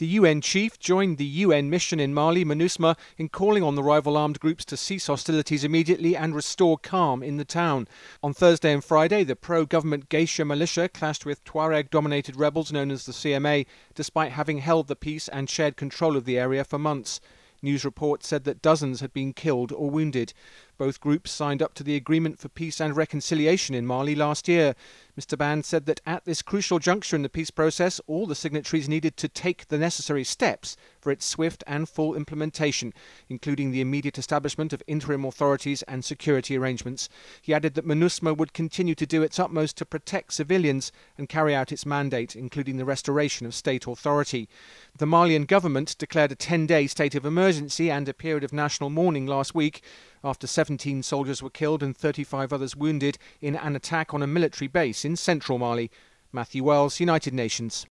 The UN chief joined the UN mission in Mali, MINUSMA, in calling on the rival armed groups to cease hostilities immediately and restore calm in the town. On Thursday and Friday, the pro-government Geisha militia clashed with Tuareg-dominated rebels known as the CMA, despite having held the peace and shared control of the area for months. News reports said that dozens had been killed or wounded. Both groups signed up to the Agreement for Peace and Reconciliation in Mali last year. Mr. Ban said that at this crucial juncture in the peace process, all the signatories needed to take the necessary steps for its swift and full implementation, including the immediate establishment of interim authorities and security arrangements. He added that MINUSMA would continue to do its utmost to protect civilians and carry out its mandate, including the restoration of state authority. The Malian government declared a 10-day state of emergency and a period of national mourning last week after 17 soldiers were killed and 35 others wounded in an attack on a military base in central Mali. Matthew Wells, United Nations.